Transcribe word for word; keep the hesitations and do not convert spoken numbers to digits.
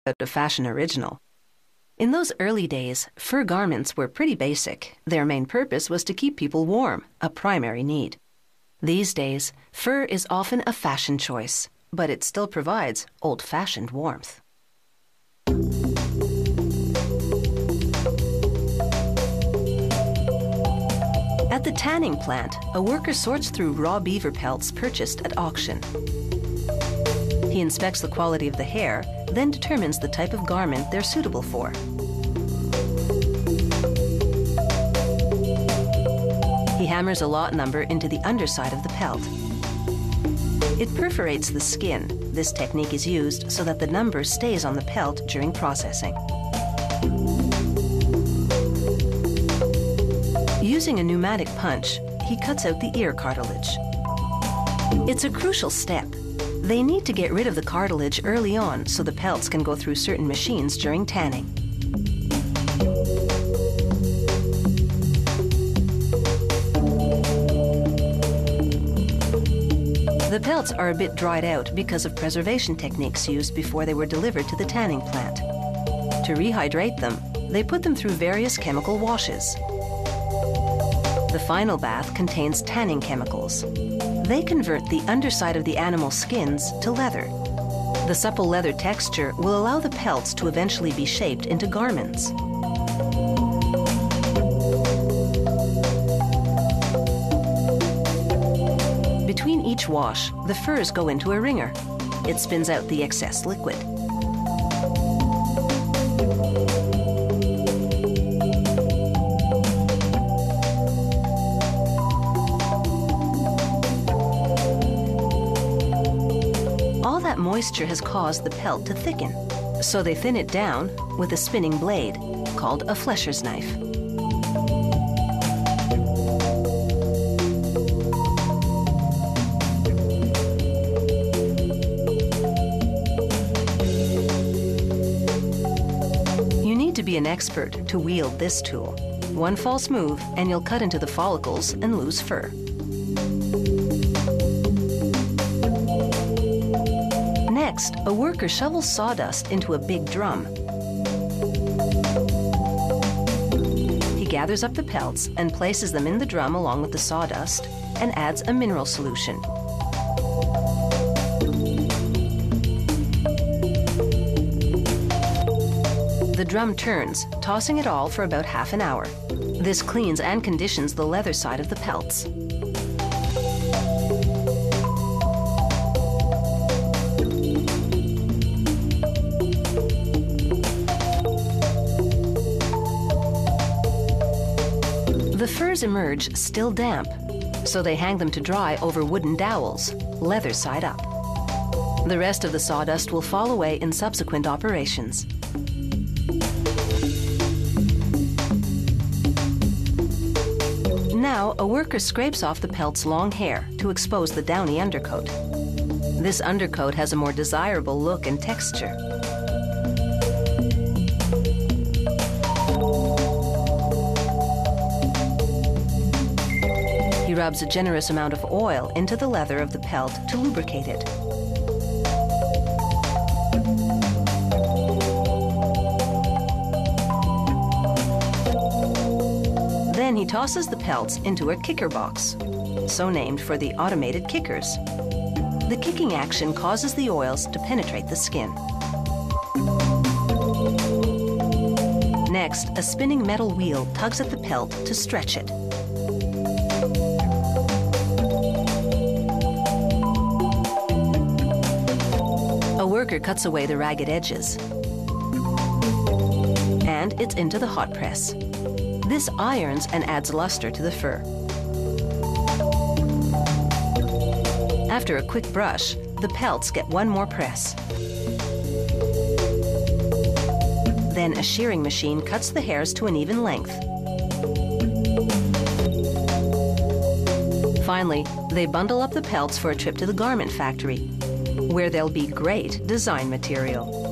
a fashion original. In those early days, fur garments were pretty basic. Their main purpose was to keep people warm, a primary need. These days, fur is often a fashion choice, but it still provides old-fashioned warmth. At the tanning plant, a worker sorts through raw beaver pelts purchased at auction. He inspects the quality of the hair, then determines the type of garment they're suitable for. He hammers a lot number into the underside of the pelt. It perforates the skin. This technique is used so that the number stays on the pelt during processing. Using a pneumatic punch, he cuts out the ear cartilage. It's a crucial step. They need to get rid of the cartilage early on so the pelts can go through certain machines during tanning. The pelts are a bit dried out because of preservation techniques used before they were delivered to the tanning plant. To rehydrate them, they put them through various chemical washes. The final bath contains tanning chemicals. They convert the underside of the animal skins to leather. The supple leather texture will allow the pelts to eventually be shaped into garments. Between each wash, the furs go into a wringer. It spins out the excess liquid. Moisture has caused the pelt to thicken, so they thin it down with a spinning blade called a flesher's knife. You need to be an expert to wield this tool. One false move and you'll cut into the follicles and lose fur. Next, a worker shovels sawdust into a big drum. He gathers up the pelts and places them in the drum along with the sawdust and adds a mineral solution. The drum turns, tossing it all for about half an hour. This cleans and conditions the leather side of the pelts. The furs emerge still damp, so they hang them to dry over wooden dowels, leather side up. The rest of the sawdust will fall away in subsequent operations. Now, a worker scrapes off the pelt's long hair to expose the downy undercoat. This undercoat has a more desirable look and texture. He rubs a generous amount of oil into the leather of the pelt to lubricate it. Then he tosses the pelts into a kicker box, so named for the automated kickers. The kicking action causes the oils to penetrate the skin. Next, a spinning metal wheel tugs at the pelt to stretch it. A worker cuts away the ragged edges. And it's into the hot press. This irons and adds luster to the fur. After a quick brush, the pelts get one more press. Then a shearing machine cuts the hairs to an even length. Finally, they bundle up the pelts for a trip to the garment factory, where they'll be great design material.